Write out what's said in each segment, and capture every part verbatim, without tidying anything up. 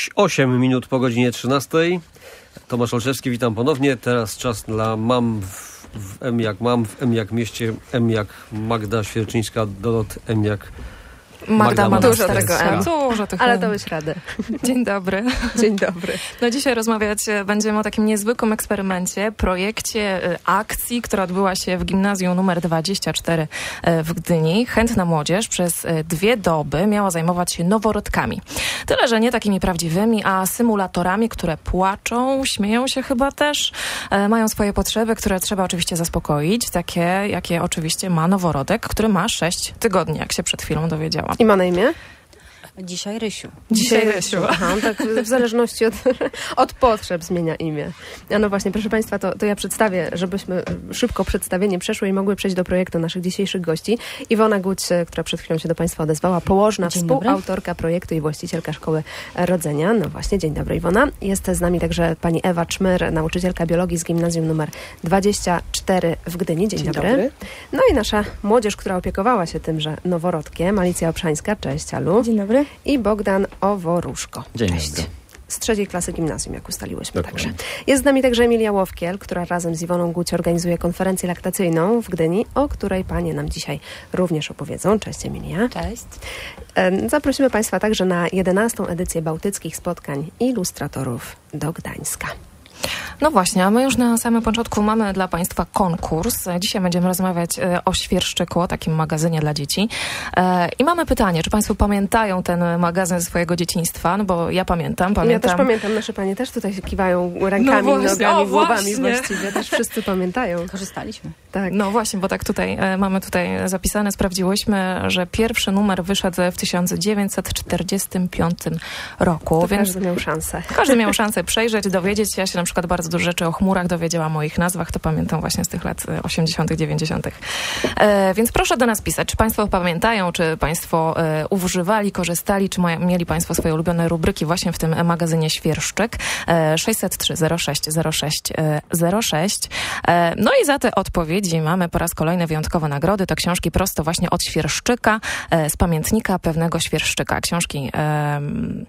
osiem minut po godzinie trzynastej. Tomasz Olszewski, witam ponownie. Teraz czas dla mam w, w M jak mam, w M jak mieście, M jak Magda Świerczyńska, Dorot, M jak Magda ma dużo tego M. Dużo tych Ale M. dałeś radę. Dzień dobry. Dzień dobry. No dzisiaj rozmawiać będziemy o takim niezwykłym eksperymencie, projekcie, akcji, która odbyła się w gimnazjum numer dwadzieścia cztery w Gdyni. Chętna młodzież przez dwie doby miała zajmować się noworodkami. Tyle, że nie takimi prawdziwymi, a symulatorami, które płaczą, śmieją się chyba też, mają swoje potrzeby, które trzeba oczywiście zaspokoić. Takie, jakie oczywiście ma noworodek, który ma sześć tygodni, jak się przed chwilą dowiedziałam. I ma na imię? Dzisiaj Rysiu. Dzisiaj Rysiu. Aha, tak w zależności od, od potrzeb zmienia imię. A no właśnie, proszę Państwa, to, to ja przedstawię, żebyśmy szybko przedstawienie przeszły i mogły przejść do projektu naszych dzisiejszych gości. Iwona Guć, która przed chwilą się do Państwa odezwała, położna, Dzień współautorka dobry. projektu i właścicielka Szkoły Rodzenia. No właśnie, dzień dobry Iwona. Jest z nami także pani Ewa Czmyr, nauczycielka biologii z gimnazjum numer dwadzieścia cztery w Gdyni. Dzień, dzień dobry. dobry. No i nasza młodzież, która opiekowała się tymże noworodkiem, Alicja Obszańska. Cześć, Alu. Dzień dobry. I Bogdan Oworuszko. Dzień Cześć. dobry. Z trzeciej klasy gimnazjum, jak ustaliłyśmy Dokładnie. także. Jest z nami także Emilia Łowkiel, która razem z Iwoną Guć organizuje konferencję laktacyjną w Gdyni, o której panie nam dzisiaj również opowiedzą. Cześć Emilia. Cześć. Zaprosimy Państwa także na jedenastą edycję Bałtyckich Spotkań Ilustratorów do Gdańska. No właśnie, a my już na samym początku mamy dla Państwa konkurs. Dzisiaj będziemy rozmawiać o Świerszczyku, o takim magazynie dla dzieci. I mamy pytanie, czy Państwo pamiętają ten magazyn swojego dzieciństwa? No bo ja pamiętam, pamiętam. Ja też pamiętam, nasze panie też tutaj się kiwają rękami, no właśnie, nogami, o, głowami właśnie. właściwie. Też wszyscy pamiętają. Korzystaliśmy. Tak. No właśnie, bo tak tutaj e, mamy tutaj zapisane, sprawdziłyśmy, że pierwszy numer wyszedł w tysiąc dziewięćset czterdziestym piątym roku. To więc każdy miał szansę. Każdy miał szansę przejrzeć, dowiedzieć się. Ja się na przykład bardzo dużo rzeczy o chmurach dowiedziałam, o ich nazwach. To pamiętam właśnie z tych lat osiemdziesiątych, dziewięćdziesiątych. E, więc proszę do nas pisać, czy Państwo pamiętają, czy Państwo e, używali, korzystali, czy mają, mieli Państwo swoje ulubione rubryki właśnie w tym magazynie Świerszczyk. E, sześćset trzy zero sześć zero sześć zero sześć. E, no i za te odpowiedzi mamy po raz kolejny wyjątkowe nagrody. To książki prosto właśnie od Świerszczyka, e, z pamiętnika pewnego Świerszczyka. Książki e,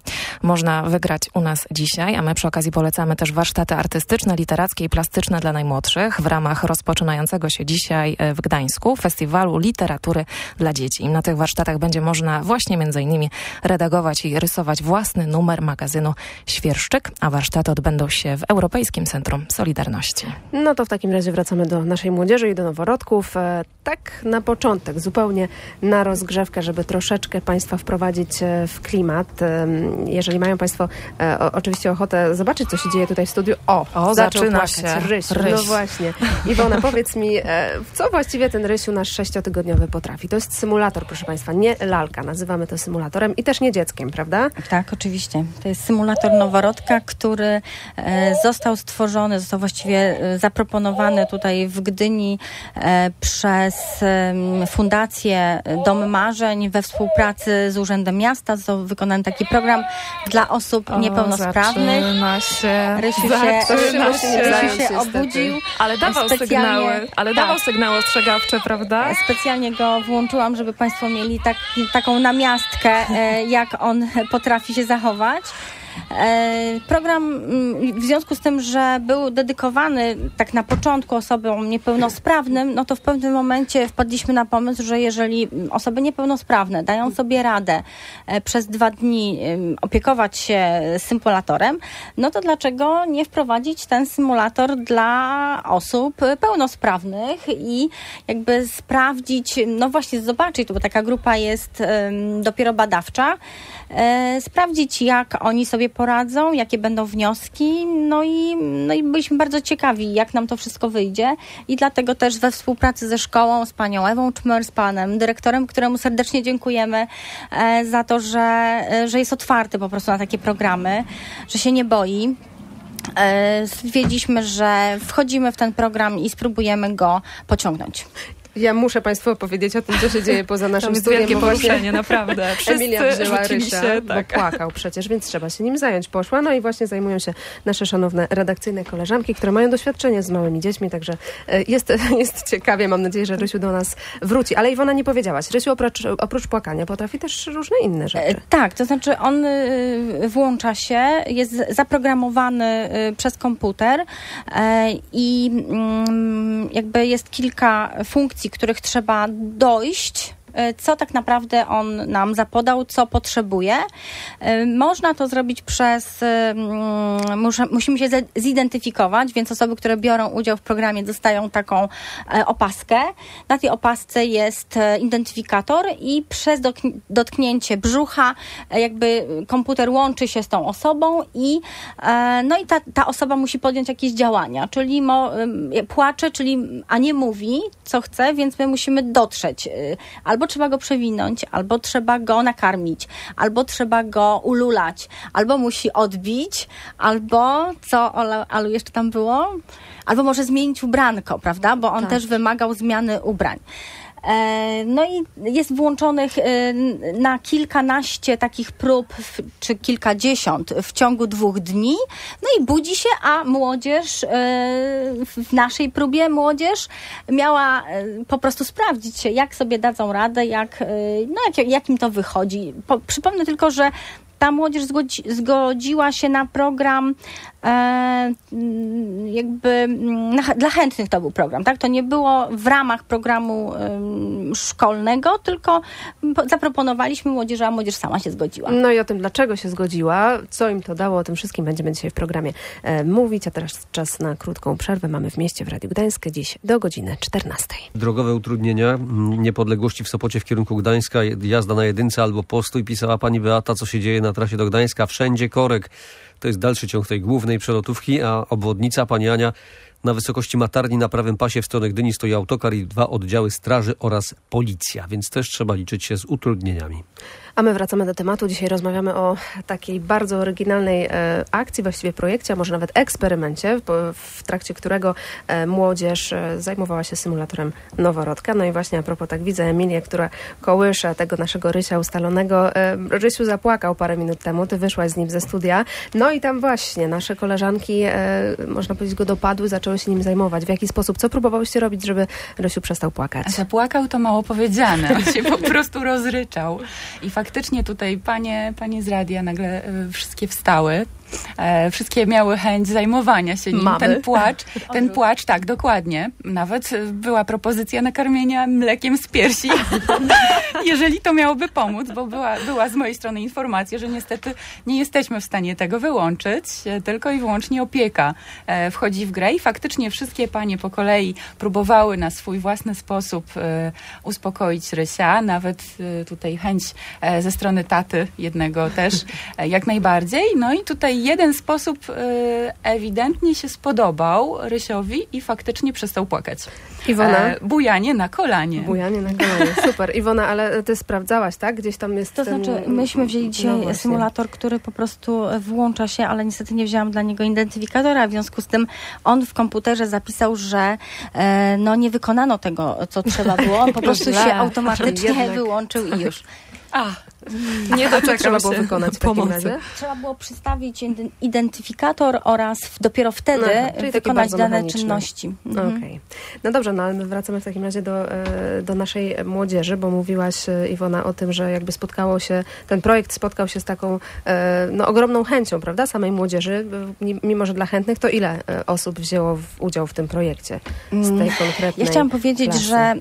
można wygrać u nas dzisiaj, a my przy okazji polecamy też warsztaty artystyczne, literackie i plastyczne dla najmłodszych w ramach rozpoczynającego się dzisiaj w Gdańsku Festiwalu Literatury dla Dzieci. Na tych warsztatach będzie można właśnie między innymi redagować i rysować własny numer magazynu Świerszczyk, a warsztaty odbędą się w Europejskim Centrum Solidarności. No to w takim razie wracamy do naszej młodzieży i do noworodków. E, tak na początek, zupełnie na rozgrzewkę, żeby troszeczkę Państwa wprowadzić w klimat. E, jeżeli mają Państwo e, o, oczywiście ochotę zobaczyć, co się dzieje tutaj w studiu. O, o zaczął zaczyna płakać się. Ryś. Ryś. No właśnie. Iwona, powiedz mi, e, co właściwie ten Rysiu nasz sześciotygodniowy potrafi? To jest symulator, proszę Państwa, nie lalka. Nazywamy to symulatorem i też nie dzieckiem, prawda? Tak, oczywiście. To jest symulator noworodka, który e, został stworzony, został właściwie e, zaproponowany tutaj w Gdyni e, przez e, Fundację Domy Marzeń we współpracy z Urzędem Miasta. Został wykonany taki program dla osób O, niepełnosprawnych. Zaczyna się. Rysiu się, Zaczyna Rysiu się. Rysiu się obudził. Ale dawał Specjalnie- sygnały, ale tak. dawał sygnały ostrzegawcze, prawda? Specjalnie go włączyłam, żeby Państwo mieli tak, taką namiastkę, e, jak on potrafi się zachować. E, Program mm, w związku z tym, że był dedykowany tak na początku osobom niepełnosprawnym, no to w pewnym momencie wpadliśmy na pomysł, że jeżeli osoby niepełnosprawne dają sobie radę e, przez dwa dni e, opiekować się symulatorem, no to dlaczego nie wprowadzić ten symulator dla osób pełnosprawnych i jakby sprawdzić, no właśnie zobaczyć, bo taka grupa jest e, dopiero badawcza, e, sprawdzić jak oni sobie poradzą, jakie będą wnioski, no i, no i byliśmy bardzo ciekawi, jak nam to wszystko wyjdzie i dlatego też we współpracy ze szkołą, z panią Ewą Czmyr, z panem dyrektorem, któremu serdecznie dziękujemy e, za to, że, e, że jest otwarty po prostu na takie programy, że się nie boi. E, stwierdziliśmy, że wchodzimy w ten program i spróbujemy go pociągnąć. Ja muszę Państwu opowiedzieć o tym, co się dzieje poza naszym studiem. Wielkie poruszenie, naprawdę. Emilia wzięła Rysia, się, bo tak. płakał przecież, więc trzeba się nim zająć. Poszła, no i właśnie zajmują się nasze szanowne redakcyjne koleżanki, które mają doświadczenie z małymi dziećmi, także jest, jest ciekawie. Mam nadzieję, że Rysiu do nas wróci. Ale Iwona, nie powiedziałaś. Rysiu oprócz, oprócz płakania potrafi też różne inne rzeczy. Tak, to znaczy on włącza się, jest zaprogramowany przez komputer i jakby jest kilka funkcji, których trzeba dojść, co tak naprawdę on nam zapodał, co potrzebuje. Można to zrobić przez... Musimy się zidentyfikować, więc osoby, które biorą udział w programie, dostają taką opaskę. Na tej opasce jest identyfikator i przez dotknięcie brzucha jakby komputer łączy się z tą osobą i no i ta, ta osoba musi podjąć jakieś działania, czyli mo, płacze, czyli a nie mówi, co chce, więc my musimy dotrzeć. Albo trzeba go przewinąć, albo trzeba go nakarmić, albo trzeba go ululać, albo musi odbić, albo co, Alu, jeszcze tam było? Albo może zmienić ubranko, prawda? Bo on tak. też wymagał zmiany ubrań. No i jest włączonych na kilkanaście takich prób, czy kilkadziesiąt w ciągu dwóch dni. No i budzi się, a młodzież, w naszej próbie młodzież miała po prostu sprawdzić się, jak sobie dadzą radę, jak, no jak, jak im to wychodzi. Po, przypomnę tylko, że ta młodzież zgodzi, zgodziła się na program e, jakby na, dla chętnych to był program, tak? To nie było w ramach programu e, szkolnego, tylko zaproponowaliśmy młodzieży, a młodzież sama się zgodziła. No i o tym, dlaczego się zgodziła, co im to dało, o tym wszystkim będziemy dzisiaj w programie e, mówić, a teraz czas na krótką przerwę. Mamy w mieście w Radiu Gdańskie dziś do godziny czternastej. Drogowe utrudnienia, niepodległości w Sopocie w kierunku Gdańska, jazda na jedynce albo postój, pisała pani Beata, co się dzieje na trasie do Gdańska, wszędzie korek. To jest dalszy ciąg tej głównej przelotówki, a obwodnica, pani Ania, na wysokości Matarni na prawym pasie w stronę Gdyni stoi autokar i dwa oddziały straży oraz policja, więc też trzeba liczyć się z utrudnieniami. A my wracamy do tematu. Dzisiaj rozmawiamy o takiej bardzo oryginalnej e, akcji, właściwie projekcie, a może nawet eksperymencie, bo, w trakcie którego e, młodzież e, zajmowała się symulatorem noworodka. No i właśnie a propos, tak widzę Emilię, która kołysze tego naszego Rysia ustalonego. E, Rysiu zapłakał parę minut temu, ty wyszłaś z nim ze studia. No i tam właśnie nasze koleżanki, e, można powiedzieć, go dopadły, zaczęły się nim zajmować. W jaki sposób? Co próbowałyście robić, żeby Rysiu przestał płakać? Zapłakał to mało powiedziane. On się po prostu rozryczał. I faktycznie tutaj panie, panie z radia nagle y, wszystkie wstały. E, wszystkie miały chęć zajmowania się nim. Mamy. Ten płacz, ten płacz, tak, dokładnie. Nawet była propozycja nakarmienia mlekiem z piersi, jeżeli to miałoby pomóc, bo była, była z mojej strony informacja, że niestety nie jesteśmy w stanie tego wyłączyć, tylko i wyłącznie opieka e, wchodzi w grę i faktycznie wszystkie panie po kolei próbowały na swój własny sposób e, uspokoić Rysia, nawet e, tutaj chęć e, ze strony taty jednego też, e, jak najbardziej. No i tutaj jeden sposób y, ewidentnie się spodobał Rysiowi i faktycznie przestał płakać. Iwona? E, bujanie na kolanie. Bujanie na kolanie, super. Iwona, ale ty sprawdzałaś, tak? Gdzieś tam jest To ten... znaczy, myśmy wzięli dzisiaj no symulator, który po prostu włącza się, ale niestety nie wzięłam dla niego identyfikatora, w związku z tym on w komputerze zapisał, że e, no nie wykonano tego, co trzeba było. On po prostu się automatycznie Jednak. wyłączył i już. A, Nie doczekam trzeba było wykonać w takim razie? Trzeba było przystawić identyfikator oraz dopiero wtedy No, czyli taki wykonać bardzo dane mechaniczny. czynności. Mhm. Okej. Okay. No dobrze, no ale my wracamy w takim razie do, do naszej młodzieży, bo mówiłaś, Iwona, o tym, że jakby spotkało się, ten projekt spotkał się z taką no, ogromną chęcią, prawda, samej młodzieży, mimo że dla chętnych, to ile osób wzięło w, udział w tym projekcie z tej konkretnej Ja chciałam powiedzieć, klasy? że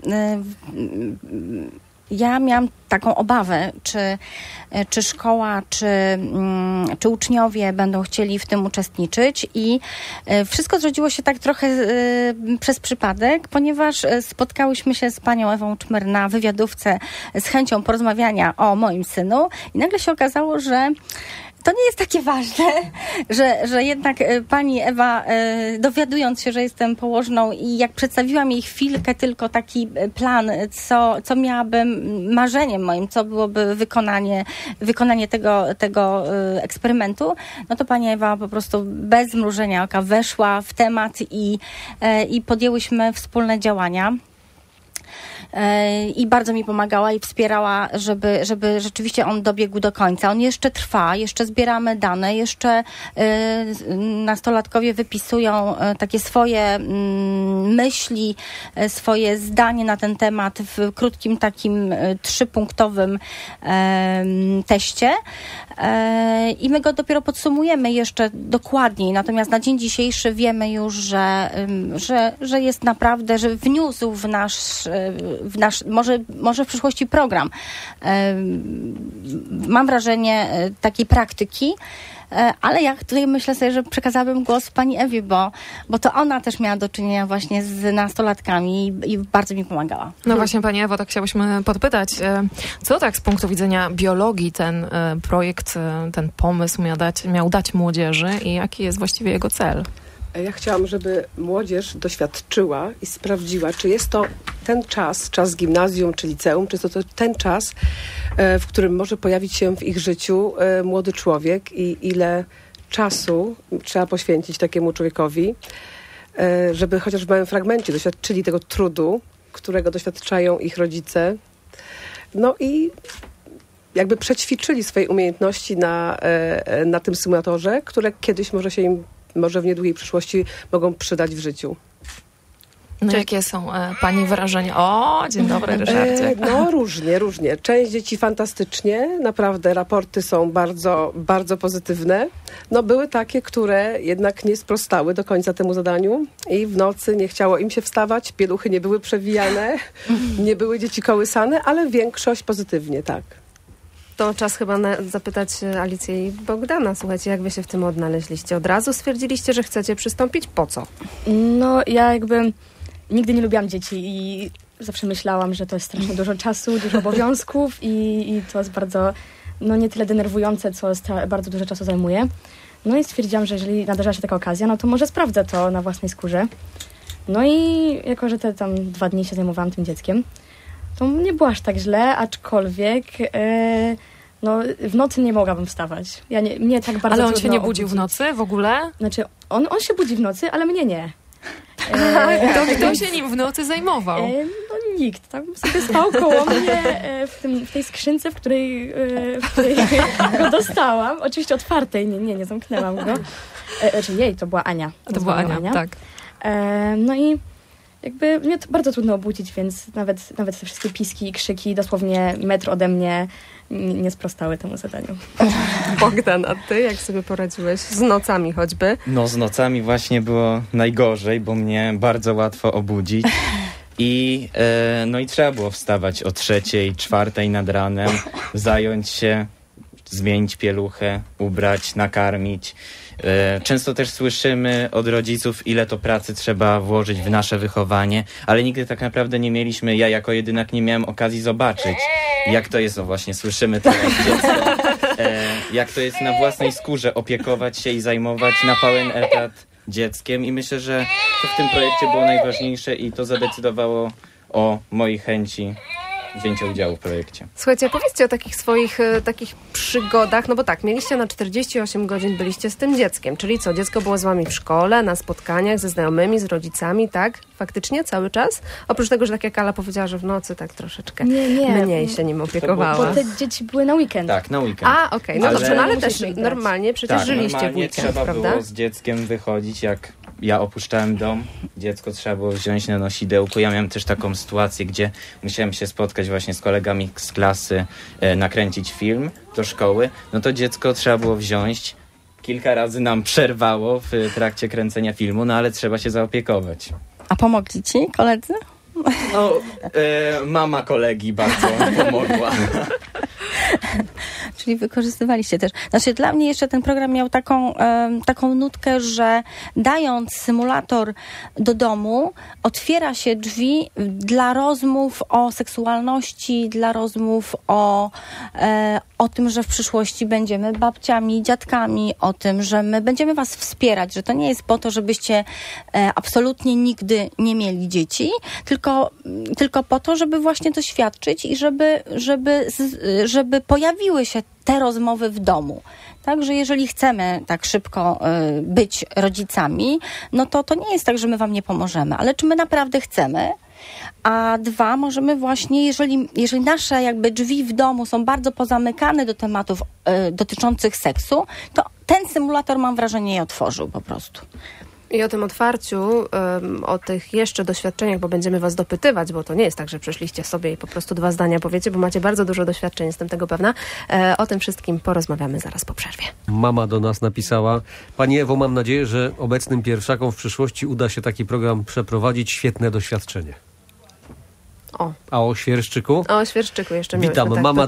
ja miałam taką obawę, czy, czy szkoła, czy, czy uczniowie będą chcieli w tym uczestniczyć i wszystko zrodziło się tak trochę przez przypadek, ponieważ spotkałyśmy się z panią Ewą Czmer na wywiadówce z chęcią porozmawiania o moim synu i nagle się okazało, że to nie jest takie ważne, że, że jednak pani Ewa, dowiadując się, że jestem położną i jak przedstawiłam jej chwilkę tylko taki plan, co, co miałabym marzeniem moim, co byłoby wykonanie, wykonanie tego, tego eksperymentu, no to pani Ewa po prostu bez zmrużenia oka weszła w temat i, i podjęłyśmy wspólne działania. e, i bardzo mi pomagała i wspierała, żeby, żeby rzeczywiście on dobiegł do końca. On jeszcze trwa, jeszcze zbieramy dane, jeszcze e, nastolatkowie wypisują e, takie swoje mm, myśli, e, swoje zdanie na ten temat w krótkim takim e, trzypunktowym e, teście e, i my go dopiero podsumujemy jeszcze dokładniej. Natomiast na dzień dzisiejszy wiemy już, że, że, że jest naprawdę, że wniósł w nasz, w nasz może, może w przyszłości program. Mam wrażenie takiej praktyki, ale ja tutaj myślę sobie, że przekazałabym głos pani Ewie, bo, bo to ona też miała do czynienia właśnie z nastolatkami i, i bardzo mi pomagała. No właśnie, pani Ewo, tak chciałyśmy podpytać, co tak z punktu widzenia biologii ten projekt, ten pomysł miał dać, miał dać młodzieży i jaki jest właściwie jego cel? Ja chciałam, żeby młodzież doświadczyła i sprawdziła, czy jest to ten czas, czas gimnazjum czy liceum, czy jest to ten czas, w którym może pojawić się w ich życiu młody człowiek i ile czasu trzeba poświęcić takiemu człowiekowi, żeby chociaż w małym fragmencie doświadczyli tego trudu, którego doświadczają ich rodzice. No i jakby przećwiczyli swoje umiejętności na, na tym symulatorze, które kiedyś może się im może w niedługiej przyszłości mogą przydać w życiu. No jakie są e, pani wrażenia? O, dzień dobry, Ryszardzie. E, no różnie, różnie. Część dzieci fantastycznie, naprawdę raporty są bardzo, bardzo pozytywne. No były takie, które jednak nie sprostały do końca temu zadaniu i w nocy nie chciało im się wstawać, pieluchy nie były przewijane, nie były dzieci kołysane, ale większość pozytywnie, tak. To czas chyba na, zapytać Alicję i Bogdana. Słuchajcie, jak wy się w tym odnaleźliście? Od razu stwierdziliście, że chcecie przystąpić? Po co? No, ja jakby nigdy nie lubiłam dzieci i zawsze myślałam, że to jest strasznie dużo czasu, dużo obowiązków i, i to jest bardzo, no nie tyle denerwujące, co stra- bardzo dużo czasu zajmuje. No i stwierdziłam, że jeżeli nadarza się taka okazja, no to może sprawdzę to na własnej skórze. No i jako, że te tam dwa dni się zajmowałam tym dzieckiem, to nie było aż tak źle, aczkolwiek e, no, w nocy nie mogłabym wstawać. Ja nie, mnie tak bardzo Ale on się nie budził obudzić. w nocy w ogóle? Znaczy, on, on się budzi w nocy, ale mnie nie. E, to kto się nim w nocy zajmował? E, no nikt. Tam sobie spał koło mnie e, w, tym, w tej skrzynce, w której, e, w której go dostałam. Oczywiście otwartej, nie, nie, nie zamknęłam go. E, znaczy jej, to była Ania. To była Ania, Ania. tak. E, no i jakby mnie to bardzo trudno obudzić, więc nawet, nawet te wszystkie piski i krzyki dosłownie metr ode mnie nie, nie sprostały temu zadaniu. Bogdan, a ty jak sobie poradziłeś? Z nocami choćby? No z nocami właśnie było najgorzej, bo mnie bardzo łatwo obudzić. I, e, no i trzeba było wstawać o trzeciej, czwartej nad ranem, zająć się, zmienić pieluchę, ubrać, nakarmić. Często też słyszymy od rodziców, ile to pracy trzeba włożyć w nasze wychowanie, ale nigdy tak naprawdę nie mieliśmy, ja jako jedynak nie miałem okazji zobaczyć, jak to jest, no właśnie słyszymy teraz dziecko, e, jak to jest na własnej skórze opiekować się i zajmować na pełen etat dzieckiem i myślę, że to w tym projekcie było najważniejsze i to zadecydowało o mojej chęci wzięcia udziału w projekcie. Słuchajcie, powiedzcie o takich swoich e, takich przygodach, no bo tak, mieliście na czterdzieści osiem godzin, byliście z tym dzieckiem, czyli co, dziecko było z wami w szkole, na spotkaniach ze znajomymi, z rodzicami, tak? Faktycznie cały czas? Oprócz tego, że tak jak Ala powiedziała, że w nocy tak troszeczkę nie, nie. mniej się nim opiekowała. Bo te dzieci były na weekend. Tak, na weekend. A, okej, okay. no ale... dobrze, no ale też normalnie przecież tak, żyliście normalnie w weekend, trzeba prawda? było z dzieckiem wychodzić, jak ja opuszczałem dom, dziecko trzeba było wziąć na nosidełku. Ja miałem też taką sytuację, gdzie musiałem się spotkać właśnie z kolegami z klasy, e, nakręcić film do szkoły. No to dziecko trzeba było wziąć. Kilka razy nam przerwało w trakcie kręcenia filmu, no ale trzeba się zaopiekować. A pomogli ci koledzy? No, e, mama kolegi bardzo pomogła. Czyli wykorzystywaliście też. Znaczy dla mnie jeszcze ten program miał taką, um, taką nutkę, że dając symulator do domu, otwiera się drzwi dla rozmów o seksualności, dla rozmów o, e, o tym, że w przyszłości będziemy babciami, dziadkami, o tym, że my będziemy was wspierać, że to nie jest po to, żebyście e, absolutnie nigdy nie mieli dzieci, tylko, tylko po to, żeby właśnie doświadczyć i żeby, żeby, żeby pojawiły się te rozmowy w domu. Także jeżeli chcemy tak szybko y, być rodzicami, no to to nie jest tak, że my wam nie pomożemy, ale czy my naprawdę chcemy A dwa, możemy właśnie, jeżeli, jeżeli nasze jakby drzwi w domu są bardzo pozamykane do tematów y, dotyczących seksu, to ten symulator, mam wrażenie, je otworzył po prostu. I o tym otwarciu, um, o tych jeszcze doświadczeniach, bo będziemy was dopytywać, bo to nie jest tak, że przyszliście sobie i po prostu dwa zdania powiecie, bo macie bardzo dużo doświadczeń, jestem tego pewna. E, o tym wszystkim porozmawiamy zaraz po przerwie. Mama do nas napisała: Pani Ewo, mam nadzieję, że obecnym pierwszakom w przyszłości uda się taki program przeprowadzić. Świetne doświadczenie. O. A o Świerszczyku? O Świerszczyku jeszcze mieliśmy. Witam, Tak, mama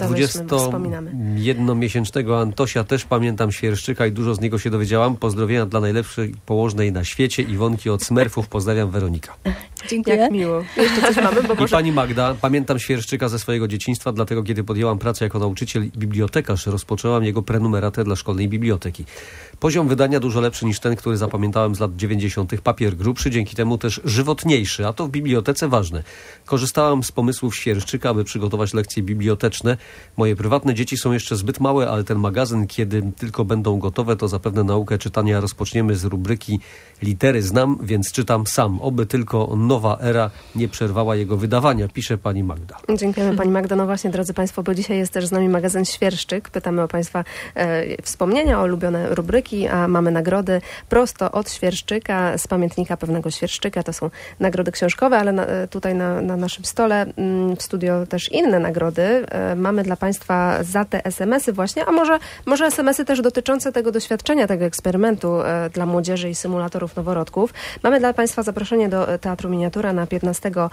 dwudziestojednomiesięcznego Antosia, Antosia, też pamiętam Świerszczyka i dużo z niego się dowiedziałam. Pozdrowienia dla najlepszej położnej na świecie, Iwonki od Smurfów. Pozdrawiam, Weronika. Dziękuję. Jak miło. Jeszcze coś mamy, bo I może... pani Magda, pamiętam Świerszczyka ze swojego dzieciństwa, dlatego kiedy podjęłam pracę jako nauczyciel i bibliotekarz, rozpoczęłam jego prenumeratę dla szkolnej biblioteki. Poziom wydania dużo lepszy niż ten, który zapamiętałem z lat dziewięćdziesiątych. Papier grubszy, dzięki temu też żywotniejszy, a to w bibliotece ważne. Korzystałam z pomysłów Świerszczyka, aby przygotować lekcje biblioteczne. Moje prywatne dzieci są jeszcze zbyt małe, ale ten magazyn, kiedy tylko będą gotowe, to zapewne naukę czytania rozpoczniemy z rubryki Litery znam, więc czytam sam. Oby tylko nowa era nie przerwała jego wydawania, pisze pani Magda. Dziękujemy pani Magda. No właśnie, drodzy państwo, bo dzisiaj jest też z nami magazyn Świerszczyk. Pytamy o państwa e, wspomnienia, o ulubione rubryki, a mamy nagrody prosto od Świerszczyka, z pamiętnika pewnego Świerszczyka. To są nagrody książkowe, ale na, tutaj na, na naszym stole m, w studio też inne nagrody. E, mamy dla państwa za te es em esy właśnie, a może, może es em esy też dotyczące tego doświadczenia, tego eksperymentu e, dla młodzieży i symulatorów noworodków. Mamy dla państwa zaproszenie do Teatru Miniatura na piętnastego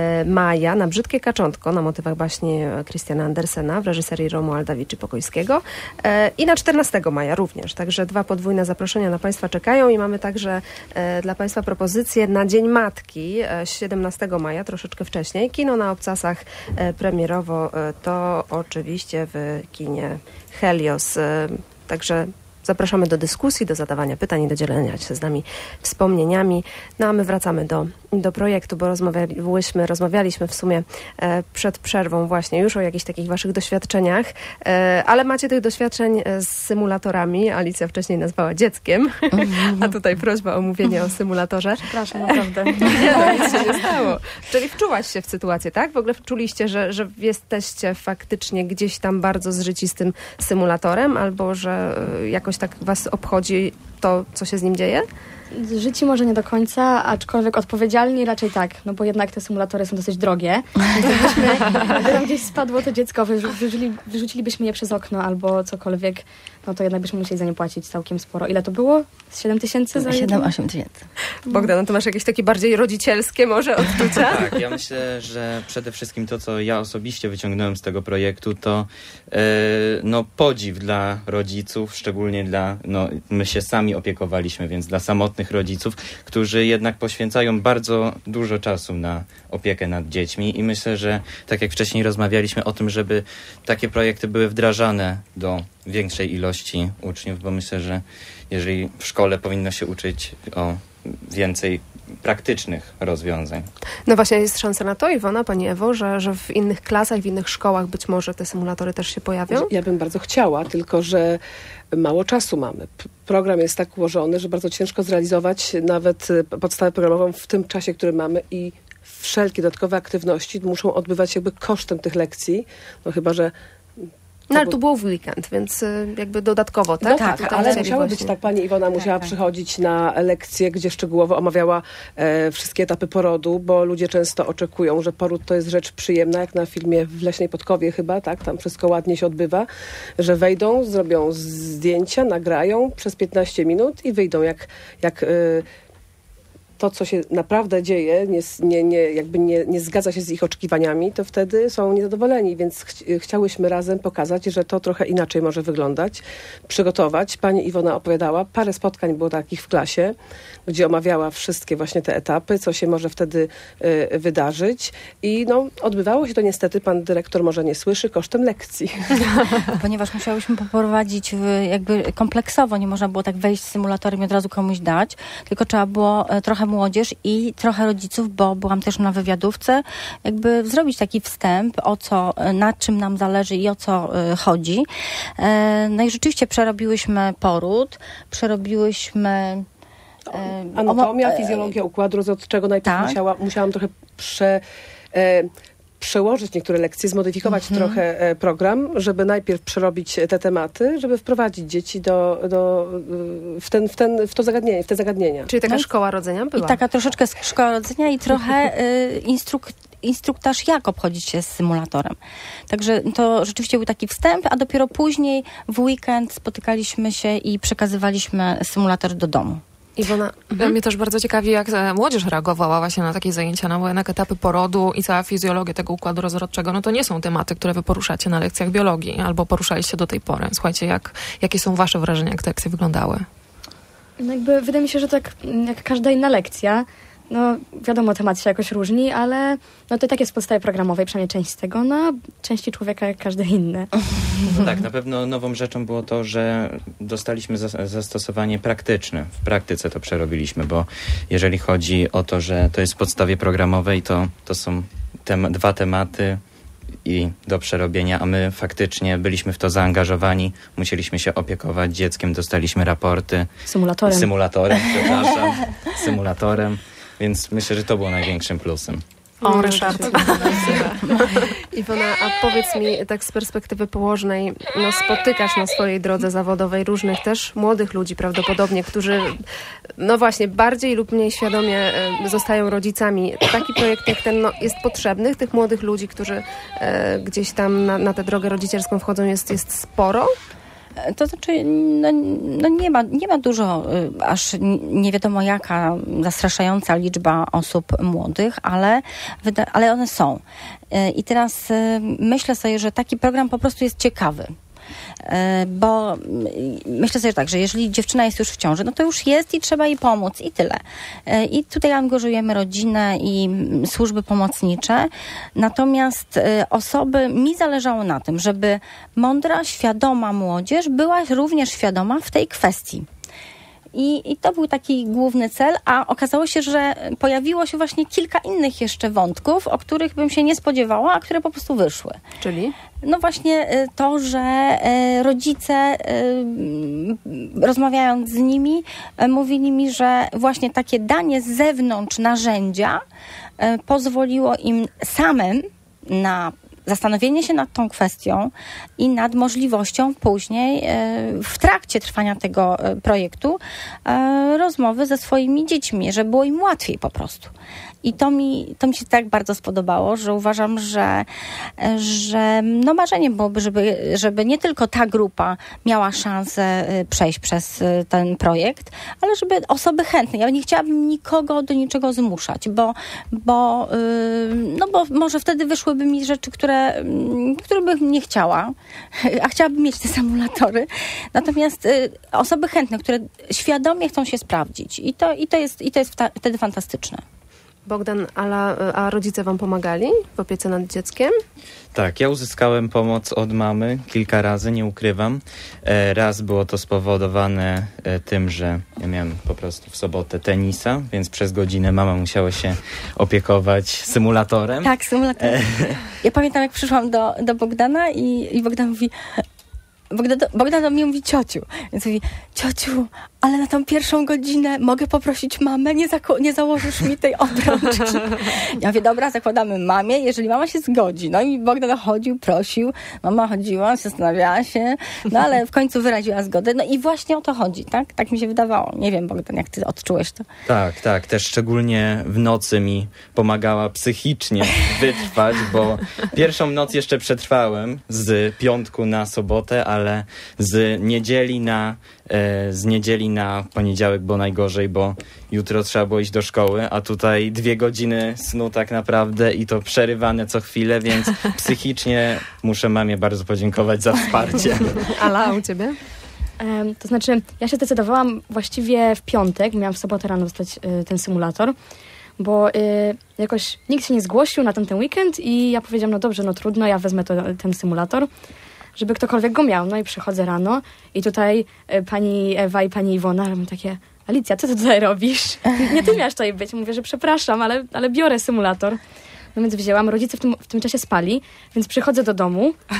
maja na Brzydkie Kaczątko na motywach baśni Christiana Andersena w reżyserii Romualda Wiczy-Pokońskiego i na czternastego maja również. Także dwa podwójne zaproszenia na państwa czekają i mamy także dla państwa propozycję na Dzień Matki siedemnastego maja, troszeczkę wcześniej. Kino na Obcasach premierowo to oczywiście w kinie Helios. Także zapraszamy do dyskusji, do zadawania pytań i do dzielenia się z nami wspomnieniami. No a my wracamy do, do projektu, bo rozmawialiśmy, rozmawialiśmy w sumie e, przed przerwą właśnie już o jakichś takich waszych doświadczeniach, e, ale macie tych doświadczeń z symulatorami. Alicja wcześniej nazwała dzieckiem, a tutaj prośba o mówienie o symulatorze. Przepraszam, naprawdę. Nie, no, nic się nie stało. Czyli wczułaś się w sytuację, tak? W ogóle czuliście, że, że jesteście faktycznie gdzieś tam bardzo zżyci z tym symulatorem, albo że jakoś tak was obchodzi to, co się z nim dzieje? Życi może nie do końca, aczkolwiek odpowiedzialni raczej tak, no bo jednak te symulatory są dosyć drogie. Więc jakbyśmy, gdyby nam gdzieś spadło to dziecko, wyrzucili, wyrzucilibyśmy je przez okno albo cokolwiek, no to jednak byśmy musieli za nie płacić całkiem sporo. Ile to było? siedem tysięcy za siedem osiem tysięcy. Bogdan, no to masz jakieś takie bardziej rodzicielskie może odczucia? Tak, ja myślę, że przede wszystkim to, co ja osobiście wyciągnąłem z tego projektu, to yy, no podziw dla rodziców, szczególnie dla, no my się sami opiekowaliśmy, więc dla samotnych rodziców, którzy jednak poświęcają bardzo dużo czasu na opiekę nad dziećmi i myślę, że tak jak wcześniej rozmawialiśmy o tym, żeby takie projekty były wdrażane do większej ilości uczniów, bo myślę, że jeżeli w szkole powinno się uczyć o więcej praktycznych rozwiązań. No właśnie, jest szansa na to, Iwona, pani Ewo, że, że w innych klasach, w innych szkołach być może te symulatory też się pojawią? Ja bym bardzo chciała, tylko że mało czasu mamy. P- program jest tak ułożony, że bardzo ciężko zrealizować nawet podstawę programową w tym czasie, który mamy i wszelkie dodatkowe aktywności muszą odbywać się jakby kosztem tych lekcji, no chyba, że No ale to było w weekend, więc jakby dodatkowo, tak? No tak, Tutaj ale chcieli musiało właśnie. być tak. Pani Iwona musiała tak. przychodzić na lekcje, gdzie szczegółowo omawiała e, wszystkie etapy porodu, bo ludzie często oczekują, że poród to jest rzecz przyjemna, jak na filmie w Leśnej Podkowie chyba, tak? Tam wszystko ładnie się odbywa, że wejdą, zrobią zdjęcia, nagrają przez piętnaście minut i wyjdą jak... jak e, to, co się naprawdę dzieje, nie, nie, nie, jakby nie, nie zgadza się z ich oczekiwaniami, to wtedy są niezadowoleni, więc ch chciałyśmy razem pokazać, że to trochę inaczej może wyglądać, przygotować. Pani Iwona opowiadała, parę spotkań było takich w klasie, gdzie omawiała wszystkie właśnie te etapy, co się może wtedy y, wydarzyć i no, odbywało się to niestety, pan dyrektor może nie słyszy, kosztem lekcji. Ponieważ musiałyśmy poprowadzić jakby kompleksowo, nie można było tak wejść z symulatorem i od razu komuś dać, tylko trzeba było trochę młodzież i trochę rodziców, bo byłam też na wywiadówce, jakby zrobić taki wstęp, o co, na czym nam zależy i o co chodzi. No i rzeczywiście przerobiłyśmy poród, przerobiłyśmy Anatomia, Omo- fizjologia układu rozrodczego, najpierw tak. musiała, musiałam trochę prze... E, przełożyć niektóre lekcje, zmodyfikować Mhm. trochę e, program, żeby najpierw przerobić te tematy, żeby wprowadzić dzieci do, do, y, w, ten, w, ten, w to zagadnienie, w te zagadnienia. Czyli taka No i- szkoła rodzenia była. I taka troszeczkę sk- szkoła rodzenia i trochę y, instruk instruktaż, jak obchodzić się z symulatorem. Także to rzeczywiście był taki wstęp, a dopiero później w weekend spotykaliśmy się i przekazywaliśmy symulator do domu. Iwona, Mhm. Mnie też bardzo ciekawi, jak e, młodzież reagowała właśnie na takie zajęcia, no bo jednak etapy porodu i cała fizjologia tego układu rozrodczego, no to nie są tematy, które wy poruszacie na lekcjach biologii albo poruszaliście do tej pory. Słuchajcie, jak, jakie są wasze wrażenia, jak te lekcje wyglądały? No jakby wydaje mi się, że tak jak każda inna lekcja, no wiadomo, temat się jakoś różni, ale no to tak jest w podstawie programowej, przynajmniej część z tego, no a części człowieka jak każde inne. No tak, na pewno nową rzeczą było to, że dostaliśmy zas- zastosowanie praktyczne. W praktyce to przerobiliśmy, bo jeżeli chodzi o to, że to jest w podstawie programowej, to, to są tem- dwa tematy i do przerobienia, a my faktycznie byliśmy w to zaangażowani, musieliśmy się opiekować dzieckiem, dostaliśmy raporty. Symulatorem. Symulatorem, przepraszam. Symulatorem, więc myślę, że to było największym plusem. O, Ryszard. Iwona, a powiedz mi tak z perspektywy położnej, no spotykasz na swojej drodze zawodowej różnych też młodych ludzi prawdopodobnie, którzy no właśnie bardziej lub mniej świadomie e, zostają rodzicami. Taki projekt jak ten no, jest potrzebny, tych młodych ludzi, którzy e, gdzieś tam na, na tę drogę rodzicielską wchodzą, jest, jest sporo? To znaczy, no, no nie, ma, nie ma dużo, y, aż nie wiadomo jaka zastraszająca liczba osób młodych, ale, wyda- ale one są. Y, I teraz y, myślę sobie, że taki program po prostu jest ciekawy. Y, Bo y, myślę sobie tak, że jeżeli dziewczyna jest już w ciąży, no to już jest i trzeba jej pomóc i tyle. Y, I tutaj angażujemy rodzinę i mm, służby pomocnicze. Natomiast y, osoby, mi zależało na tym, żeby mądra, świadoma młodzież była również świadoma w tej kwestii. I, I to był taki główny cel, a okazało się, że pojawiło się właśnie kilka innych jeszcze wątków, o których bym się nie spodziewała, a które po prostu wyszły. Czyli? No właśnie y, to, że y, rodzice y, rozmawiając z nimi y, mówili mi, że właśnie takie danie z zewnątrz narzędzia y, pozwoliło im samym na zastanowienie się nad tą kwestią i nad możliwością później e, w trakcie trwania tego e, projektu e, rozmowy ze swoimi dziećmi, żeby było im łatwiej po prostu. I to mi, to mi się tak bardzo spodobało, że uważam, że, że no marzeniem byłoby, żeby, żeby nie tylko ta grupa miała szansę przejść przez ten projekt, ale żeby osoby chętne. Ja nie chciałabym nikogo do niczego zmuszać, bo, bo, no bo może wtedy wyszłyby mi rzeczy, które, które bym nie chciała, a chciałabym mieć te symulatory. Natomiast osoby chętne, które świadomie chcą się sprawdzić i to, i to jest, i to jest wtedy fantastyczne. Bogdan, Ala, a rodzice wam pomagali w opiece nad dzieckiem? Tak, ja uzyskałem pomoc od mamy kilka razy, nie ukrywam. E, raz było to spowodowane e, tym, że ja miałem po prostu w sobotę tenisa, więc przez godzinę mama musiała się opiekować symulatorem. Tak, symulatorem. Ja pamiętam, jak przyszłam do, do Bogdana i, i Bogdan mówi... Bogdan do, Bogdan do mnie mówi ciociu. Więc mówi, ciociu, ale na tą pierwszą godzinę mogę poprosić mamę, nie, zako- nie założysz mi tej obrączki. Ja mówię, dobra, zakładamy mamie, jeżeli mama się zgodzi. No i Bogdan chodził, prosił, mama chodziła, zastanawiała się, no ale w końcu wyraziła zgodę. No i właśnie o to chodzi, tak? Tak mi się wydawało. Nie wiem, Bogdan, jak ty odczułeś to? Tak, tak. Też szczególnie w nocy mi pomagała psychicznie wytrwać, bo pierwszą noc jeszcze przetrwałem z piątku na sobotę, ale z niedzieli na, e, z niedzieli na poniedziałek było najgorzej, bo jutro trzeba było iść do szkoły, a tutaj dwie godziny snu tak naprawdę i to przerywane co chwilę, więc psychicznie muszę mamie bardzo podziękować za wsparcie. Ala, a u ciebie? Um, to znaczy, ja się zdecydowałam właściwie w piątek, miałam w sobotę rano dostać y, ten symulator, bo y, jakoś nikt się nie zgłosił na ten, ten weekend i ja powiedziałam, no dobrze, no trudno, ja wezmę to, ten symulator, żeby ktokolwiek go miał. No i przychodzę rano i tutaj y, pani Ewa i pani Iwona robią takie, Alicja, co ty tutaj robisz? Nie ty miałaś tutaj być. Mówię, że przepraszam, ale, ale biorę symulator. No więc wzięłam, rodzice w tym, w tym czasie spali, więc przychodzę do domu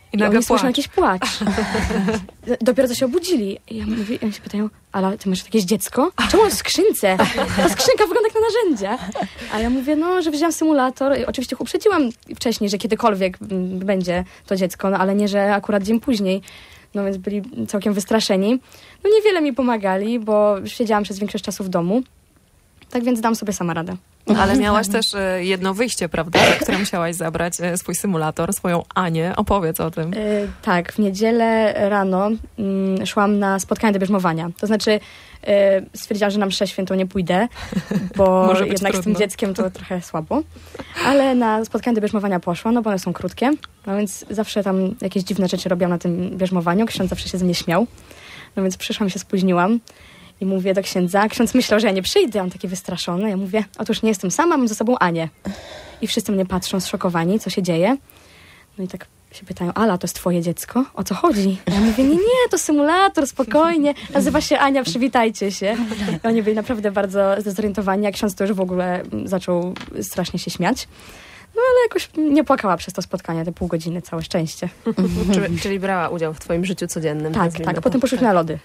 I I nagle oni słyszą płacz. jakiś płacz. Dopiero co się obudzili. I ja mówię, i oni się pytają, ale ty masz jakieś dziecko? Czemu on w skrzynce? Ta skrzynka wygląda jak na narzędzie. A ja mówię, no, że wziąłam symulator. I oczywiście ich uprzedziłam wcześniej, że kiedykolwiek mm, będzie to dziecko, no ale nie, że akurat dzień później. No więc byli całkiem wystraszeni. No niewiele mi pomagali, bo siedziałam przez większość czasu w domu. Tak więc dam sobie sama radę. Ale miałaś też e, jedno wyjście, prawda, za które musiałaś zabrać e, swój symulator, swoją Anię. Opowiedz o tym. E, tak, w niedzielę rano mm, szłam na spotkanie do bierzmowania. To znaczy e, stwierdziłam, że na mszę świętą nie pójdę, bo Może być jednak z tym trudno. dzieckiem to trochę słabo. Ale na spotkanie do bierzmowania poszłam, no bo one są krótkie. No więc zawsze tam jakieś dziwne rzeczy robiłam na tym bierzmowaniu. Ksiądz zawsze się ze mnie śmiał. No więc przyszłam i się spóźniłam. I mówię do księdza, ksiądz myślał, że ja nie przyjdę, on taki wystraszony. Ja mówię, otóż nie jestem sama, mam ze sobą Anię. I wszyscy mnie patrzą zszokowani, co się dzieje. No i tak się pytają, Ala, to jest twoje dziecko? O co chodzi? Ja mówię, nie, nie, to symulator, spokojnie. Nazywa się Ania, przywitajcie się. I oni byli naprawdę bardzo zdezorientowani, a ksiądz to już w ogóle zaczął strasznie się śmiać. No ale jakoś nie płakała przez to spotkanie, te pół godziny, całe szczęście. Czyli, czyli brała udział w twoim życiu codziennym. Tak, nazwijmy tak, a to. potem poszliśmy na lody.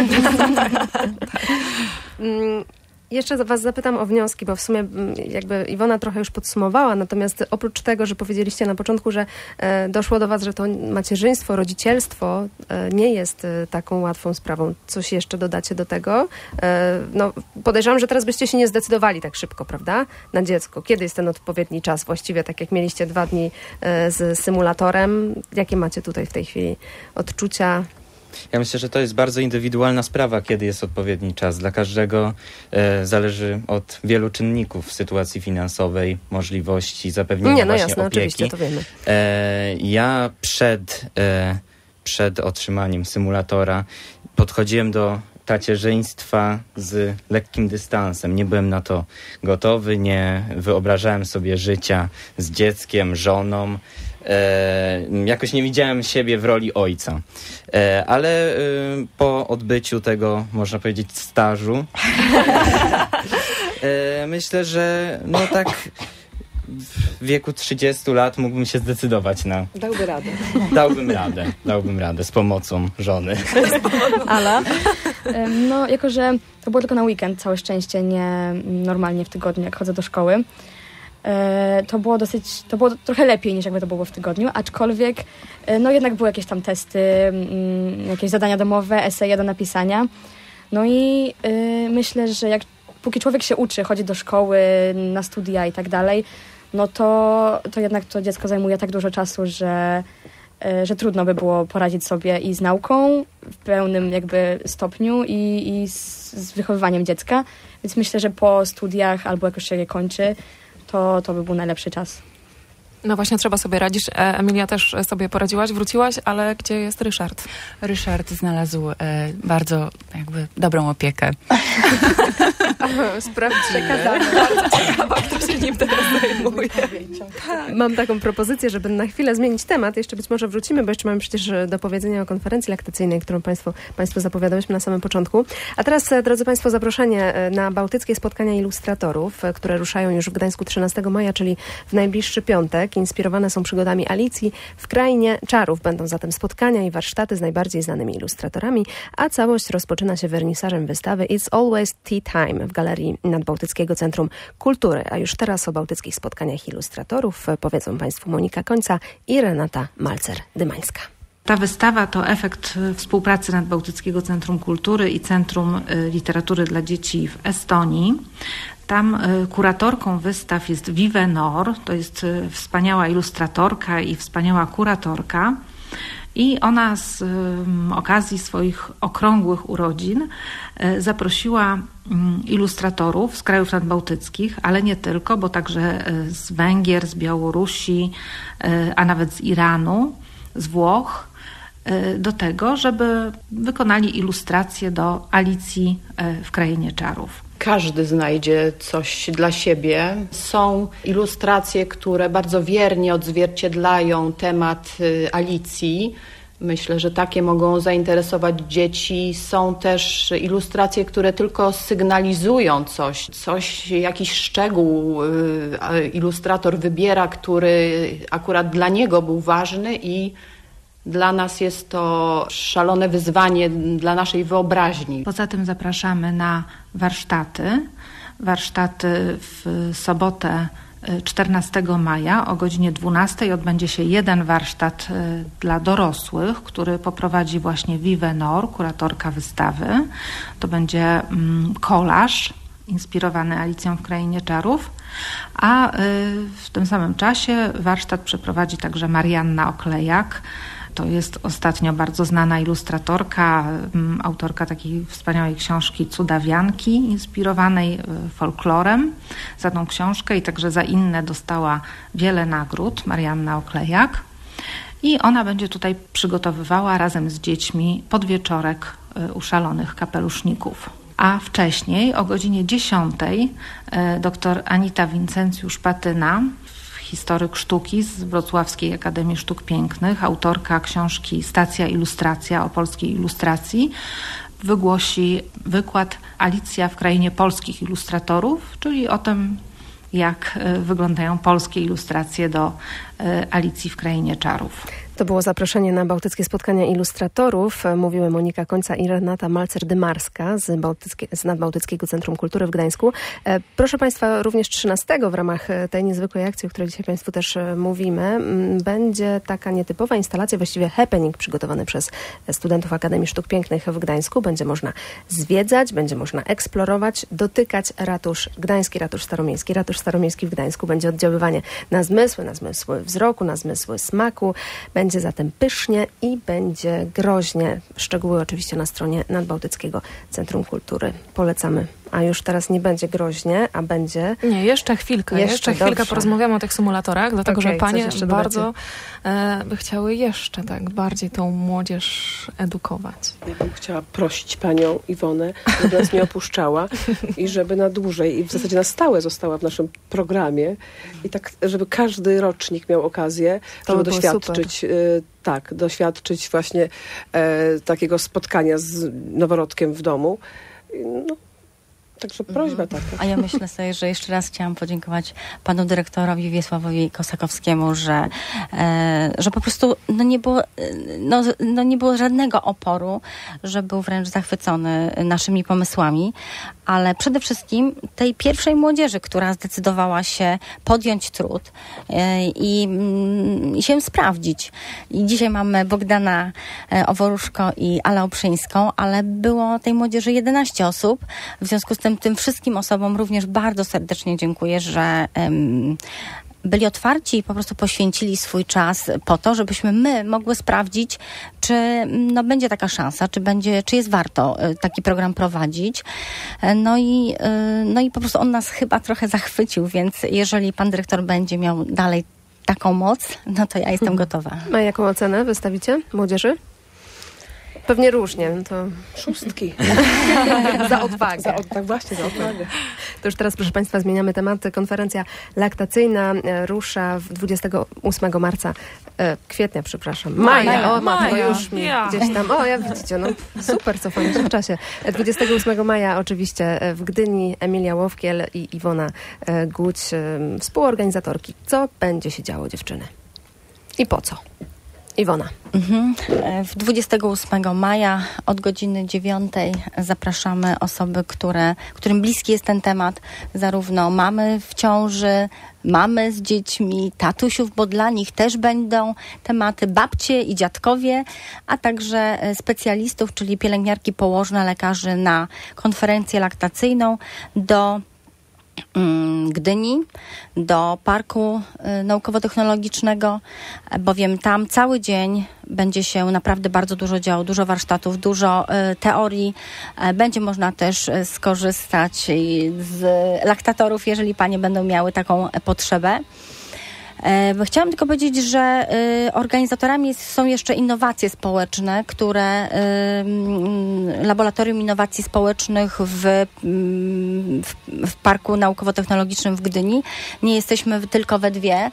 Mm, Jeszcze was zapytam o wnioski, bo w sumie mm, jakby Iwona trochę już podsumowała, natomiast oprócz tego, że powiedzieliście na początku, że e, doszło do was, że to macierzyństwo, rodzicielstwo e, nie jest e, taką łatwą sprawą. Coś jeszcze dodacie do tego? E, no, podejrzewam, że teraz byście się nie zdecydowali tak szybko, prawda? Na dziecko. Kiedy jest ten odpowiedni czas? Właściwie tak jak mieliście dwa dni e, z symulatorem. Jakie macie tutaj w tej chwili odczucia? Ja myślę, że to jest bardzo indywidualna sprawa, kiedy jest odpowiedni czas. Dla każdego e, zależy od wielu czynników, sytuacji finansowej, możliwości zapewnienia Nie, no właśnie jasne, opieki. oczywiście, to wiemy. E, ja przed, e, przed otrzymaniem symulatora podchodziłem do tacierzyństwa z lekkim dystansem. Nie byłem na to gotowy, nie wyobrażałem sobie życia z dzieckiem, żoną. E, jakoś nie widziałem siebie w roli ojca. E, ale e, po odbyciu tego, można powiedzieć, stażu e, myślę, że no tak w wieku trzydziestu lat mógłbym się zdecydować na... Dałby radę. Dałbym radę. Dałbym radę z pomocą żony. Ala? Em, No, jako że to było tylko na weekend, całe szczęście, nie normalnie w tygodniu, jak chodzę do szkoły, e, to było dosyć, to było trochę lepiej niż jakby to było w tygodniu, aczkolwiek e, no jednak były jakieś tam testy, mm, jakieś zadania domowe, eseje do napisania. No i e, myślę, że jak póki człowiek się uczy, chodzi do szkoły, na studia i tak dalej, no to, to jednak to dziecko zajmuje tak dużo czasu, że że trudno by było poradzić sobie i z nauką w pełnym jakby stopniu i, i z, z wychowywaniem dziecka. Więc myślę, że po studiach albo jak już się je kończy, to, to by był najlepszy czas. No właśnie, trzeba sobie radzić. E, Emilia, też sobie poradziłaś, wróciłaś, ale gdzie jest Ryszard? Ryszard znalazł e, bardzo jakby dobrą opiekę. Sprawdzimy. Bardzo ciekawa, kto się nim teraz zajmuje. Mam taką propozycję, żeby na chwilę zmienić temat. Jeszcze być może wrócimy, bo jeszcze mamy przecież do powiedzenia o konferencji laktacyjnej, którą Państwu, Państwu zapowiadałyśmy na samym początku. A teraz, drodzy Państwo, zaproszenie na bałtyckie spotkania ilustratorów, które ruszają już w Gdańsku trzynastego maja, czyli w najbliższy piątek. Inspirowane są przygodami Alicji w Krainie Czarów. Będą zatem spotkania i warsztaty z najbardziej znanymi ilustratorami, a całość rozpoczyna się wernisażem wystawy It's Always Tea Time w Galerii Nadbałtyckiego Centrum Kultury. A już teraz o bałtyckich spotkaniach ilustratorów powiedzą Państwu Monika Końca i Renata Malcer-Dymańska. Ta wystawa to efekt współpracy Nadbałtyckiego Centrum Kultury i Centrum Literatury dla Dzieci w Estonii. Tam kuratorką wystaw jest Vive Nor, to jest wspaniała ilustratorka i wspaniała kuratorka. I ona z um, okazji swoich okrągłych urodzin e, zaprosiła um, ilustratorów z krajów nadbałtyckich, ale nie tylko, bo także e, z Węgier, z Białorusi, e, a nawet z Iranu, z Włoch, e, do tego, żeby wykonali ilustracje do Alicji e, w Krainie Czarów. Każdy znajdzie coś dla siebie. Są ilustracje, które bardzo wiernie odzwierciedlają temat Alicji. Myślę, że takie mogą zainteresować dzieci. Są też ilustracje, które tylko sygnalizują coś, coś, jakiś szczegół ilustrator wybiera, który akurat dla niego był ważny i Dla nas jest to szalone wyzwanie dla naszej wyobraźni. Poza tym zapraszamy na warsztaty. Warsztaty w sobotę czternastego maja o godzinie dwunastej odbędzie się jeden warsztat dla dorosłych, który poprowadzi właśnie Vive Nor, kuratorka wystawy. To będzie kolaż inspirowany Alicją w Krainie Czarów, a w tym samym czasie warsztat przeprowadzi także Marianna Oklejak. To jest ostatnio bardzo znana ilustratorka, autorka takiej wspaniałej książki Cudawianki, inspirowanej folklorem. Za tą książkę i także za inne dostała wiele nagród, Marianna Oklejak. I ona będzie tutaj przygotowywała razem z dziećmi podwieczorek u Szalonych Kapeluszników. A wcześniej o godzinie dziesiątej dr Anita Wincencjusz-Patyna, historyk sztuki z Wrocławskiej Akademii Sztuk Pięknych, autorka książki Stacja Ilustracja o polskiej ilustracji, wygłosi wykład Alicja w Krainie Polskich Ilustratorów, czyli o tym, jak wyglądają polskie ilustracje do Alicji w Krainie Czarów. To było zaproszenie na bałtyckie spotkania ilustratorów. Mówiły Monika Końca i Renata Malcer-Dymarska z, Bałtyckie, z Nadbałtyckiego Centrum Kultury w Gdańsku. Proszę Państwa, również trzynastego w ramach tej niezwykłej akcji, o której dzisiaj Państwu też mówimy, będzie taka nietypowa instalacja, właściwie happening przygotowany przez studentów Akademii Sztuk Pięknych w Gdańsku. Będzie można zwiedzać, będzie można eksplorować, dotykać ratusz gdański, ratusz staromiejski. Ratusz staromiejski w Gdańsku będzie oddziaływanie na zmysły, na zmysły wzroku, na zmysły smaku. Będzie Będzie zatem pysznie i będzie groźnie. Szczegóły oczywiście na stronie Nadbałtyckiego Centrum Kultury. Polecamy. A już teraz nie będzie groźnie, a będzie... Nie, jeszcze chwilkę. Jeszcze, jeszcze chwilkę dobrze. Porozmawiamy o tych symulatorach, dlatego Okay, że panie bardzo e, by chciały jeszcze tak bardziej tą młodzież edukować. Ja bym chciała prosić panią Iwonę, żeby nas nie opuszczała i żeby na dłużej i w zasadzie na stałe została w naszym programie i tak, żeby każdy rocznik miał okazję, To żeby by doświadczyć... Y, tak, doświadczyć właśnie e, takiego spotkania z noworodkiem w domu. No, także prośba taka. A ja myślę sobie, że jeszcze raz chciałam podziękować panu dyrektorowi Wiesławowi Kosakowskiemu, że, e, że po prostu no nie, było, no, no nie było żadnego oporu, że był wręcz zachwycony naszymi pomysłami, ale przede wszystkim tej pierwszej młodzieży, która zdecydowała się podjąć trud e, i, mm, i się sprawdzić. I dzisiaj mamy Bogdana Oworuszko i Alę Oprzyńską, ale było tej młodzieży jedenaście osób. W związku z tym tym wszystkim osobom również bardzo serdecznie dziękuję, że um, byli otwarci i po prostu poświęcili swój czas po to, żebyśmy my mogły sprawdzić, czy no, będzie taka szansa, czy będzie, czy jest warto taki program prowadzić. No i, no i po prostu on nas chyba trochę zachwycił, więc jeżeli pan dyrektor będzie miał dalej taką moc, no to ja jestem gotowa. A jaką ocenę wystawicie młodzieży? Pewnie różnie. No to... Szóstki. Za odwagę. Za, tak właśnie, za odwagę. To już teraz, proszę Państwa, zmieniamy temat. Konferencja laktacyjna rusza w dwudziestego ósmego marca, e, kwietnia, przepraszam. Maja, Maja o matko, Maja. już mi Ja. gdzieś tam, o ja widzicie, no super, cofamy się w czasie. dwudziestego ósmego maja oczywiście w Gdyni Emilia Łowkiel i Iwona e, Guć, e, współorganizatorki. Co będzie się działo, dziewczyny? I po co? Iwona. Mhm. W dwudziestego ósmego maja od godziny dziewiątej zapraszamy osoby, które, którym bliski jest ten temat, zarówno mamy w ciąży, mamy z dziećmi, tatusiów, bo dla nich też będą tematy babcie i dziadkowie, a także specjalistów, czyli pielęgniarki, położne, lekarzy na konferencję laktacyjną do Gdyni, do Parku Naukowo-Technologicznego, bowiem tam cały dzień będzie się naprawdę bardzo dużo działo, dużo warsztatów, dużo teorii. Będzie można też skorzystać z laktatorów, jeżeli panie będą miały taką potrzebę. Chciałam tylko powiedzieć, że organizatorami są jeszcze innowacje społeczne, które Laboratorium Innowacji Społecznych w, w, w Parku Naukowo-Technologicznym w Gdyni. Nie jesteśmy tylko we dwie.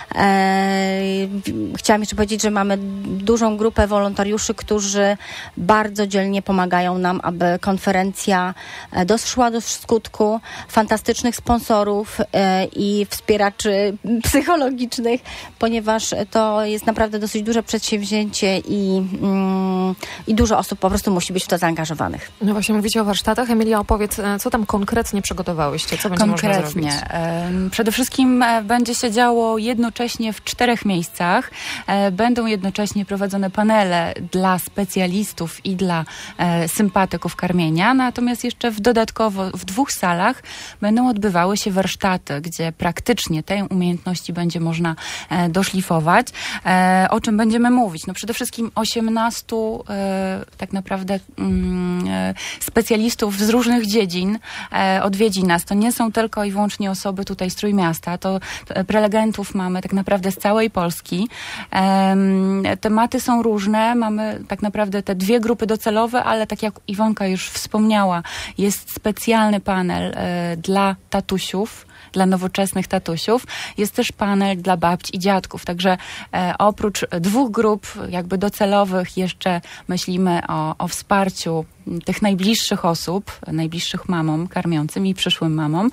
Chciałam jeszcze powiedzieć, że mamy dużą grupę wolontariuszy, którzy bardzo dzielnie pomagają nam, aby konferencja doszła do skutku. Fantastycznych sponsorów i wspieraczy psychologicznych ekologicznych, ponieważ to jest naprawdę dosyć duże przedsięwzięcie i, mm, i dużo osób po prostu musi być w to zaangażowanych. No właśnie mówicie o warsztatach. Emilia, opowiedz, co tam konkretnie przygotowałyście? Co będzie można zrobić? Konkretnie. Przede wszystkim będzie się działo jednocześnie w czterech miejscach. Będą jednocześnie prowadzone panele dla specjalistów i dla sympatyków karmienia, natomiast jeszcze w dodatkowo w dwóch salach będą odbywały się warsztaty, gdzie praktycznie tej umiejętności będzie można doszlifować. O czym będziemy mówić? No przede wszystkim osiemnastu tak naprawdę specjalistów z różnych dziedzin odwiedzi nas. To nie są tylko i wyłącznie osoby tutaj z Trójmiasta, to prelegentów mamy tak naprawdę z całej Polski. Tematy są różne, mamy tak naprawdę te dwie grupy docelowe, ale tak jak Iwonka już wspomniała, jest specjalny panel dla tatusiów, dla nowoczesnych tatusiów. Jest też panel dla babci i dziadków. Także e, oprócz dwóch grup jakby docelowych jeszcze myślimy o, o wsparciu tych najbliższych osób, najbliższych mamom karmiącym i przyszłym mamom.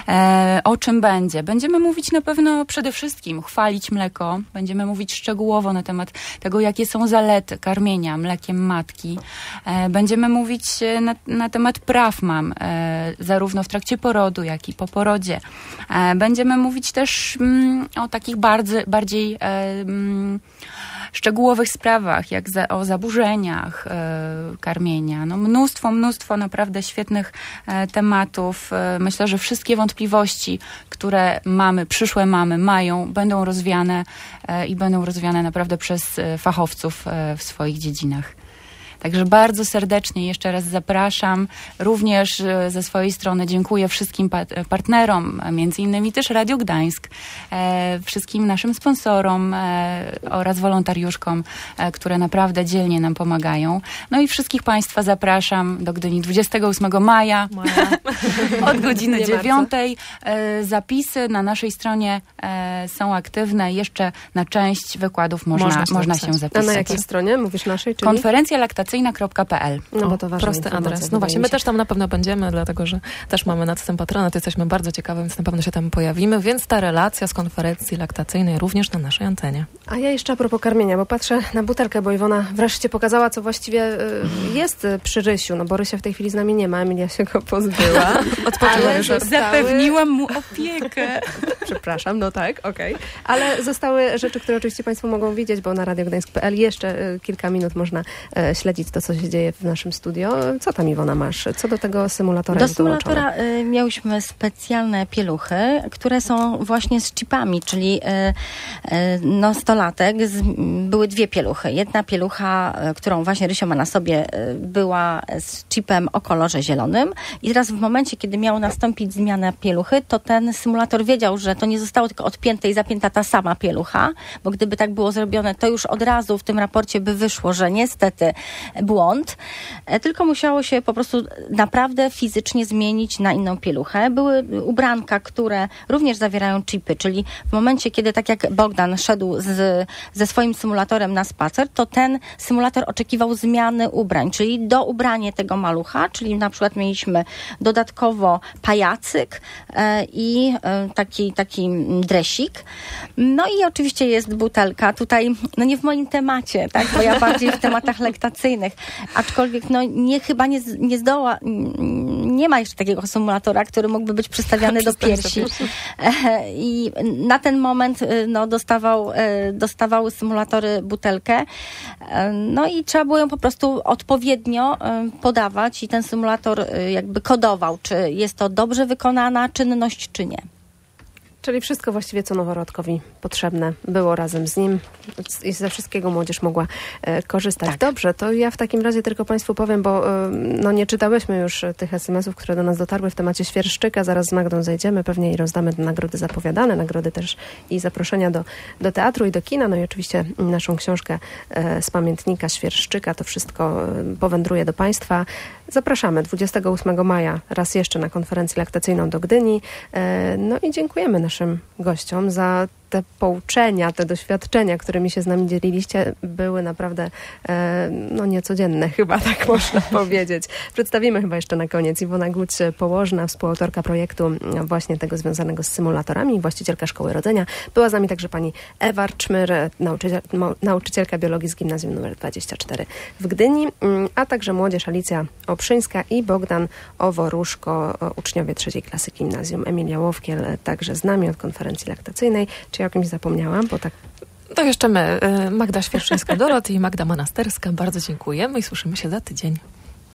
E, o czym będzie? Będziemy mówić na pewno przede wszystkim, chwalić mleko. Będziemy mówić szczegółowo na temat tego, jakie są zalety karmienia mlekiem matki. E, będziemy mówić na, na temat praw mam, e, zarówno w trakcie porodu, jak i po porodzie. E, będziemy mówić też mm, o takich bardzo, bardziej e, mm, szczegółowych sprawach, jak za, o zaburzeniach e, karmienia. No mnóstwo, mnóstwo naprawdę świetnych e, tematów. E, myślę, że wszystkie wątpliwości, które mamy, przyszłe mamy mają, będą rozwiane e, i będą rozwiane naprawdę przez e, fachowców e, w swoich dziedzinach. Także bardzo serdecznie jeszcze raz zapraszam. Również ze swojej strony dziękuję wszystkim partnerom, między innymi też Radio Gdańsk, e, wszystkim naszym sponsorom e, oraz wolontariuszkom, e, które naprawdę dzielnie nam pomagają. No i wszystkich Państwa zapraszam do Gdyni dwudziestego ósmego maja, maja. od godziny dziewiątej. E, zapisy na naszej stronie e, są aktywne. Jeszcze na część wykładów można, można, się, można się zapisać. A na jakiej stronie? Mówisz naszej? Czyli? Konferencja laktacyjna kropka p l. No bo to ważna prosty adres. No właśnie, my też tam na pewno będziemy, dlatego że też mamy nad tym patronat, jesteśmy bardzo ciekawi, więc na pewno się tam pojawimy, więc ta relacja z konferencji laktacyjnej również na naszej antenie. A ja jeszcze a propos karmienia, bo patrzę na butelkę, bo Iwona wreszcie pokazała, co właściwie jest przy Rysiu, no bo Rysia w tej chwili z nami nie ma, Emilia się go pozbyła. Odpoczyła już. Zostały... Zapewniłam mu opiekę. Przepraszam, no tak, okej. Okay. Ale zostały rzeczy, które oczywiście Państwo mogą widzieć, bo na radio gdańsk kropka p l jeszcze kilka minut można śledzić to, co się dzieje w naszym studio. Co tam, Iwona, masz? Co do tego symulatora? Do symulatora y, miałyśmy specjalne pieluchy, które są właśnie z chipami, czyli y, y, no stolatek. Z, były dwie pieluchy. Jedna pielucha, y, którą właśnie Rysio ma na sobie, y, była z chipem o kolorze zielonym i teraz w momencie, kiedy miała nastąpić zmiana pieluchy, to ten symulator wiedział, że to nie zostało tylko odpięte i zapięta ta sama pielucha, bo gdyby tak było zrobione, to już od razu w tym raporcie by wyszło, że niestety błąd, tylko musiało się po prostu naprawdę fizycznie zmienić na inną pieluchę. Były ubranka, które również zawierają chipy, czyli w momencie, kiedy tak jak Bogdan szedł z, ze swoim symulatorem na spacer, to ten symulator oczekiwał zmiany ubrań, czyli do ubrania tego malucha, czyli na przykład mieliśmy dodatkowo pajacyk e, i e, taki, taki dresik. No i oczywiście jest butelka. Tutaj, no nie w moim temacie, tak, bo ja bardziej w tematach lektacyjnych, aczkolwiek no nie, chyba nie, nie zdoła, nie ma jeszcze takiego symulatora, który mógłby być przystawiany do piersi. I na ten moment no, dostawał, dostawały symulatory butelkę. No i trzeba było ją po prostu odpowiednio podawać i ten symulator jakby kodował, czy jest to dobrze wykonana czynność, czy nie. Czyli wszystko właściwie, co noworodkowi potrzebne było razem z nim i ze wszystkiego młodzież mogła e, korzystać. Tak. Dobrze, to ja w takim razie tylko Państwu powiem, bo e, no nie czytałyśmy już tych es em esów, które do nas dotarły w temacie świerszczyka. Zaraz z Magdą zejdziemy pewnie i rozdamy nagrody zapowiadane, nagrody też i zaproszenia do, do teatru i do kina. No i oczywiście naszą książkę e, z pamiętnika świerszczyka. To wszystko e, powędruje do Państwa. Zapraszamy dwudziestego ósmego maja raz jeszcze na konferencję laktacyjną do Gdyni. E, no i dziękujemy naszym gościom za te pouczenia, te doświadczenia, którymi się z nami dzieliliście, były naprawdę e, no niecodzienne chyba, tak można powiedzieć. Przedstawimy chyba jeszcze na koniec Iwona Guć, położna, współautorka projektu właśnie tego związanego z symulatorami, właścicielka Szkoły Rodzenia. Była z nami także pani Ewa Czmyr, nauczyciel, nauczycielka biologii z gimnazjum numer dwadzieścia cztery w Gdyni, a także młodzież Alicja Oprzyńska i Bogdan Oworuszko, uczniowie trzeciej klasy gimnazjum Emilia Łowkiel, także z nami od konferencji laktacyjnej. Czy ja o kimś zapomniałam? Bo tak... To jeszcze my, Magda Świerczyńska-Dorot i Magda Monasterska. Bardzo dziękujemy i słyszymy się za tydzień.